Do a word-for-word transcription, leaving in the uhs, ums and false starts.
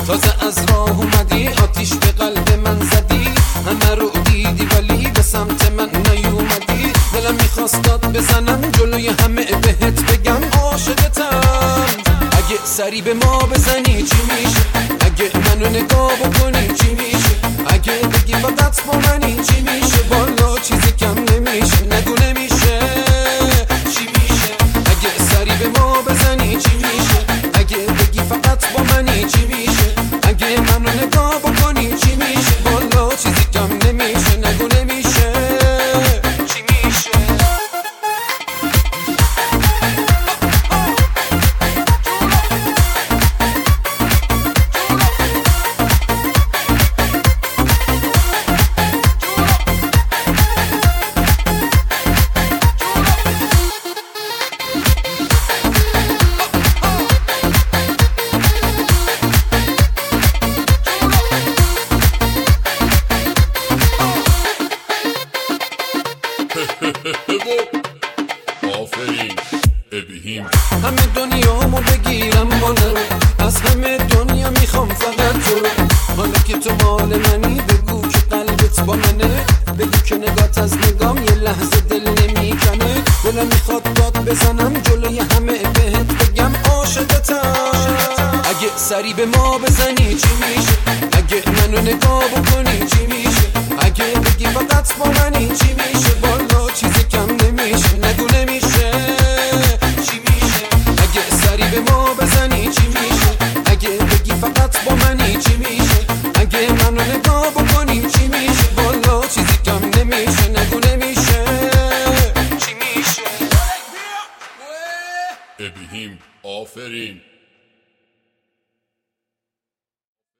تازه از راه اومدی آتیش به قلب من زدی، همه رو دیدی ولی به سمت من نیومدی. دلم میخواست داد بزنم جلوی همه بهت بگم عاشقتم. اگه سری به ما بزنی چی میشه؟ اگه منو نگاه بکنی چی میشه؟ اگه بگی فقط با منی چی میشه؟ والا چیزی کم نمیشه، نگو نمیشه چی میشه؟ اگه سری به ما بزنی چی میشه؟ اگه بگی فقط با منی چی میشه؟ اگه منو نگاه بکنی چی میشه؟ والا چیزی کم نمیشه، نگو نمیشه چی میشه؟ آفرین ابهیم. همه دنیامو بگیرم مال، از همه دنیا میخوام فقط تو رو. حالا که تو مال منی بگو که قلبت با منه، بگو که نگات از نگام یه لحظه دل نمیکنه. دلم میخواد داد بزنم جلوی همه بهت بگم عاشقتم. اگه سری به ما بزنی چی میشه؟ اگه منو نگاه بکنی چی میشه؟ اگه بگی فقط با منی چی میشه؟ والا چیزی کم نمیشه، نگو نمیشه چی میشه؟ اگه سری به ما بزنی چی میشه؟ اگه بگی فقط با منی چی میشه؟ اگه منو نگاه بکنی چی میشه؟ والا چیزی کم نمیشه، نگو نمیشه چی میشه؟ ابهیم آفرین.